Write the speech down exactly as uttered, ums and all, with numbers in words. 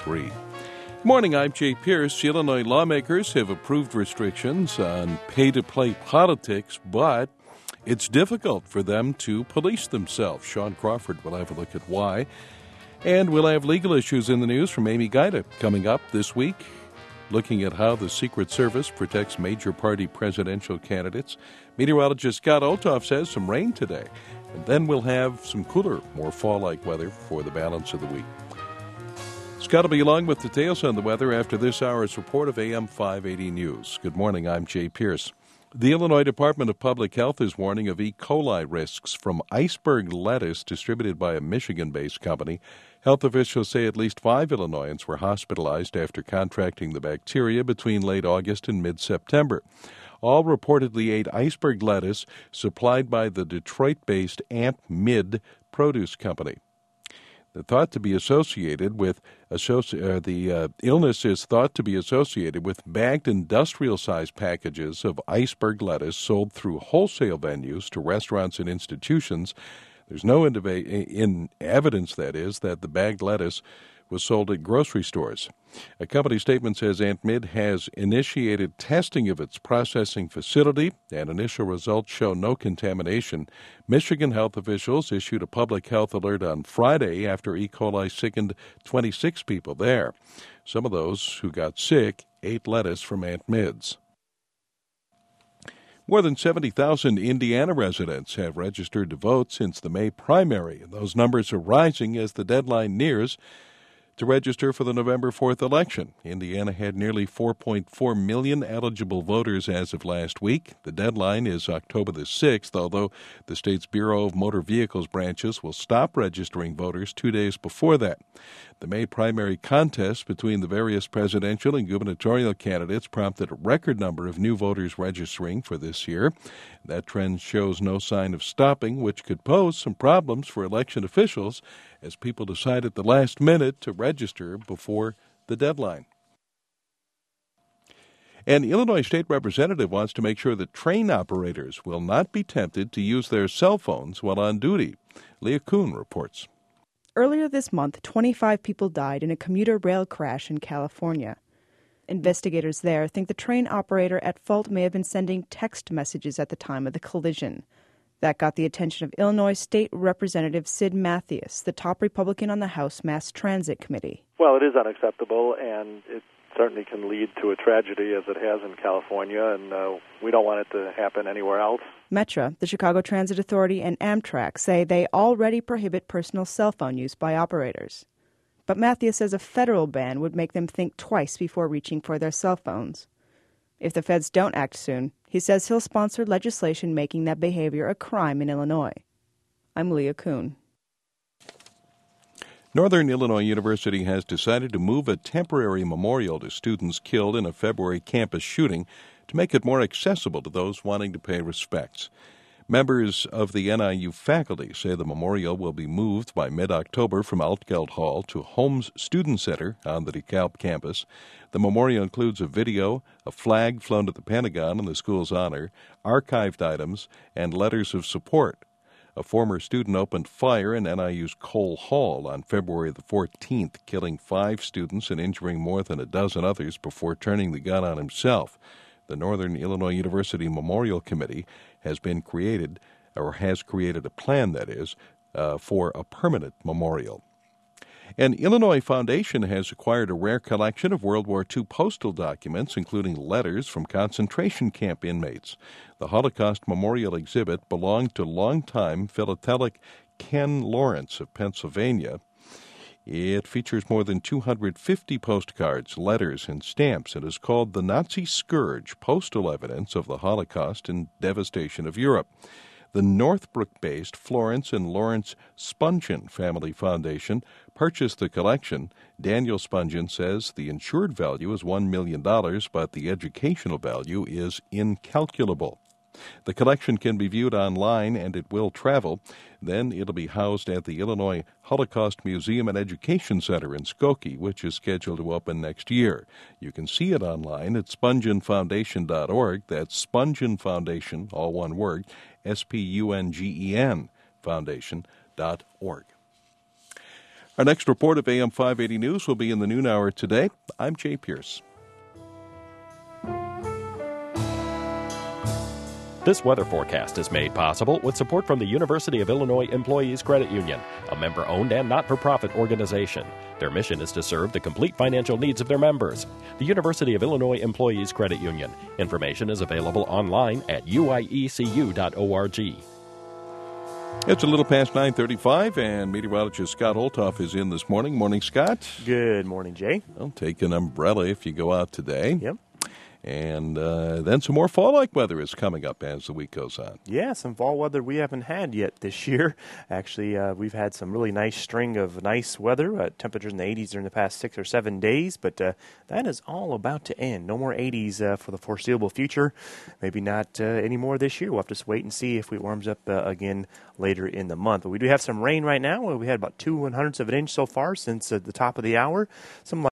three. Good morning, I'm Jay Pierce. Illinois lawmakers have approved restrictions on pay-to-play politics, but it's difficult for them to police themselves. Sean Crawford will have a look at why. And we'll have legal issues in the news from Amy Gaida coming up this week, looking at how the Secret Service protects major party presidential candidates. Meteorologist Scott Olthoff says some rain today. And then we'll have some cooler, more fall-like weather for the balance of the week. Scott will be along with details on the weather after this hour's report of A M five eighty News. Good morning, I'm Jay Pierce. The Illinois Department of Public Health is warning of E. coli risks from iceberg lettuce distributed by a Michigan-based company. Health officials say at least five Illinoisans were hospitalized after contracting the bacteria between late August and mid-September. All reportedly ate iceberg lettuce supplied by the Detroit-based Aunt Mid produce company. The thought to be associated with associ- uh, the uh, illness is thought to be associated with bagged industrial-sized packages of iceberg lettuce sold through wholesale venues to restaurants and institutions. There's no indiva- in evidence, that is, that the bagged lettuce was sold at grocery stores. A company statement says Aunt Mid has initiated testing of its processing facility, and initial results show no contamination. Michigan health officials issued a public health alert on Friday after E. coli sickened twenty-six people there. Some of those who got sick ate lettuce from Aunt Mid's. More than seventy thousand Indiana residents have registered to vote since the May primary, and those numbers are rising as the deadline nears to register for the November fourth election. Indiana had nearly four point four million eligible voters as of last week. The deadline is October the sixth, although the state's Bureau of Motor Vehicles branches will stop registering voters two days before that. The May primary contest between the various presidential and gubernatorial candidates prompted a record number of new voters registering for this year. That trend shows no sign of stopping, which could pose some problems for election officials as people decide at the last minute to register before the deadline. An Illinois state representative wants to make sure that train operators will not be tempted to use their cell phones while on duty. Leah Kuhn reports. Earlier this month, twenty-five people died in a commuter rail crash in California. Investigators there think the train operator at fault may have been sending text messages at the time of the collision. That got the attention of Illinois State Representative Sid Mathias, the top Republican on the House Mass Transit Committee. Well, it is unacceptable, and it certainly can lead to a tragedy, as it has in California, and uh, we don't want it to happen anywhere else. Metra, the Chicago Transit Authority, and Amtrak say they already prohibit personal cell phone use by operators. But Mathias says a federal ban would make them think twice before reaching for their cell phones. If the feds don't act soon, he says he'll sponsor legislation making that behavior a crime in Illinois. I'm Leah Kuhn. Northern Illinois University has decided to move a temporary memorial to students killed in a February campus shooting to make it more accessible to those wanting to pay respects. Members of the N I U faculty say the memorial will be moved by mid-October from Altgeld Hall to Holmes Student Center on the DeKalb campus. The memorial includes a video, a flag flown to the Pentagon in the school's honor, archived items, and letters of support. A former student opened fire in N I U's Cole Hall on February the fourteenth, killing five students and injuring more than a dozen others before turning the gun on himself. The Northern Illinois University Memorial Committee has been created, or has created a plan, that is, uh, for a permanent memorial. An Illinois foundation has acquired a rare collection of World War Two postal documents, including letters from concentration camp inmates. The Holocaust Memorial exhibit belonged to longtime philatelic Ken Lawrence of Pennsylvania. It features more than two hundred fifty postcards, letters, and stamps, and is called the Nazi Scourge, Postal Evidence of the Holocaust and Devastation of Europe. The Northbrook-based Florence and Lawrence Spungen Family Foundation purchased the collection. Daniel Spungen says the insured value is one million dollars, but the educational value is incalculable. The collection can be viewed online, and it will travel. Then it'll be housed at the Illinois Holocaust Museum and Education Center in Skokie, which is scheduled to open next year. You can see it online at spungen foundation dot org. That's Spungen Foundation, all one word, S P U N G E N, foundation dot org. Our next report of A M five eighty News will be in the noon hour today. I'm Jay Pierce. This weather forecast is made possible with support from the University of Illinois Employees Credit Union, a member-owned and not-for-profit organization. Their mission is to serve the complete financial needs of their members. The University of Illinois Employees Credit Union. Information is available online at u i e c u dot org. It's a little past nine thirty-five, and meteorologist Scott Olthoff is in this morning. Morning, Scott. Good morning, Jay. Well, take an umbrella if you go out today. Yep. And uh, then some more fall-like weather is coming up as the week goes on. Yeah, some fall weather we haven't had yet this year. Actually, uh, we've had some really nice string of nice weather, uh, temperatures in the eighties during the past six or seven days, but uh, that is all about to end. No more eighties uh, for the foreseeable future. Maybe not uh, any more this year. We'll have to just wait and see if it warms up uh, again later in the month. But we do have some rain right now. We had about two one hundredths of an inch so far since uh, the top of the hour. Some